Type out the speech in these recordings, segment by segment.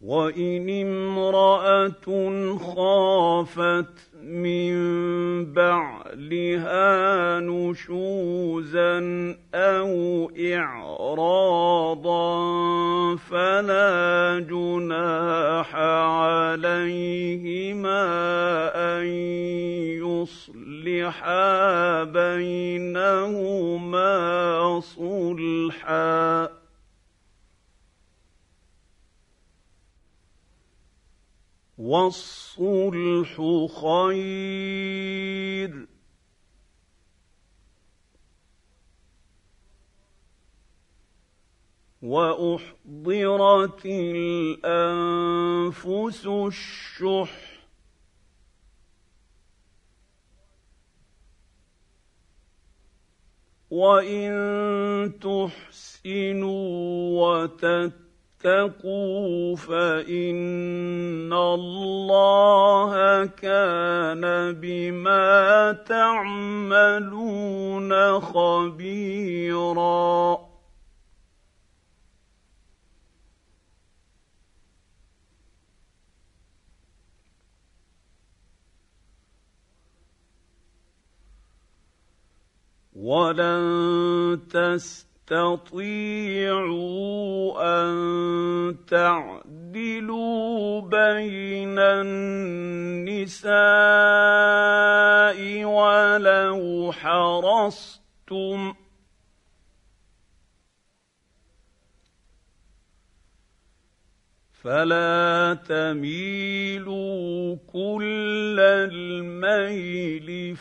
وان امراه خافت من بعلها نشوزا او اعراضا فلا جناح عليهما ان يصلحا بينهما صلحا والصلح خير واحضرت الانفس الشح وان تحسنوا وتتقوا فان الله كان بما تعملون خبيرا ولن تستطيعوا ان تعدلوا بين النساء ولو حرصتم فلا تميلوا كل الميل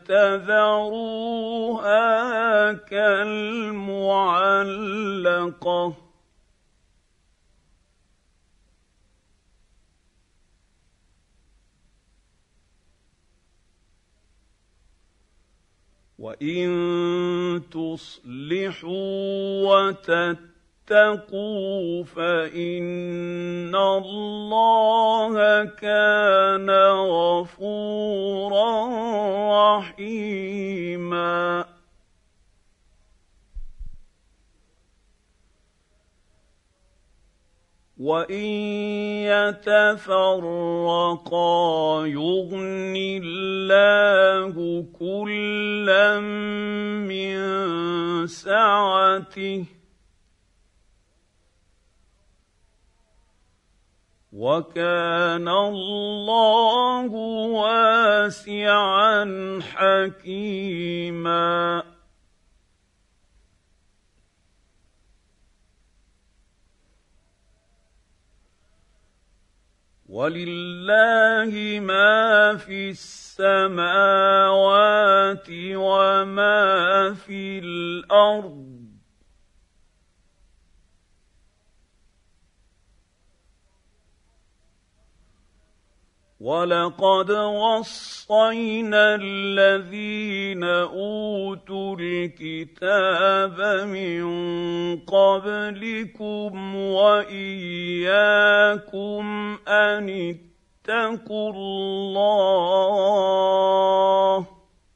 فتذروها كالمعلقة وإن تصلحوا وتتقوا فإن الله كان غفورا رحيما وإن يتفرقا يغن الله كلا من سعته وكان الله واسعا حكيما ولله ما في السماوات وما في الأرض ولقد وصينا الذين أوتوا الكتاب من قبلكم وإياكم أن اتقوا الله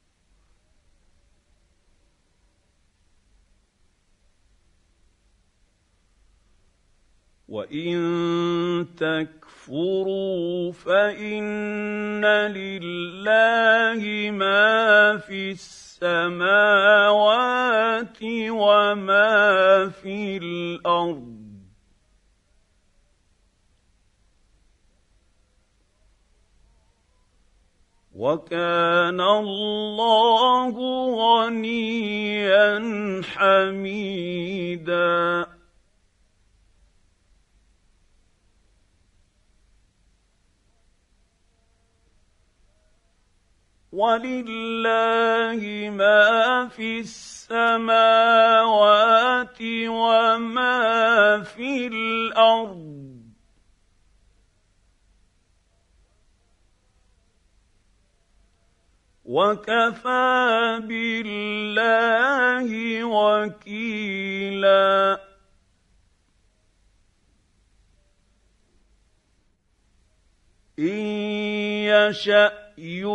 وإن تكفروا فإن لله ما في السماوات وما في الأرض وكان الله غنيا حميدا ولله ما في السماوات وما في الأرض وكفى بالله وكيلا إن يشأ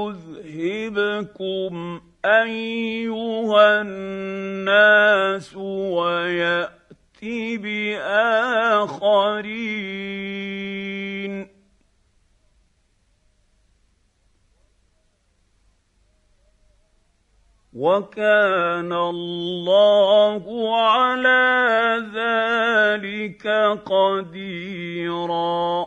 يذهبكم أيها الناس ويأت بآخرين وكان الله على ذلك قديرا.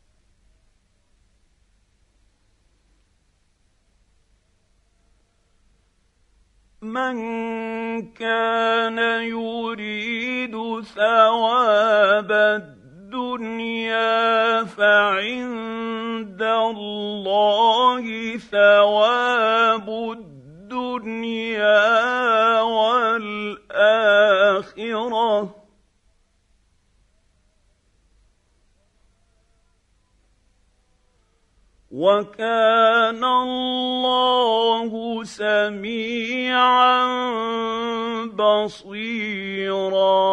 من كان يريد ثواب الدنيا فعند الله ثواب الدنيا والآخرة، وكان الله سميعا بصيرا.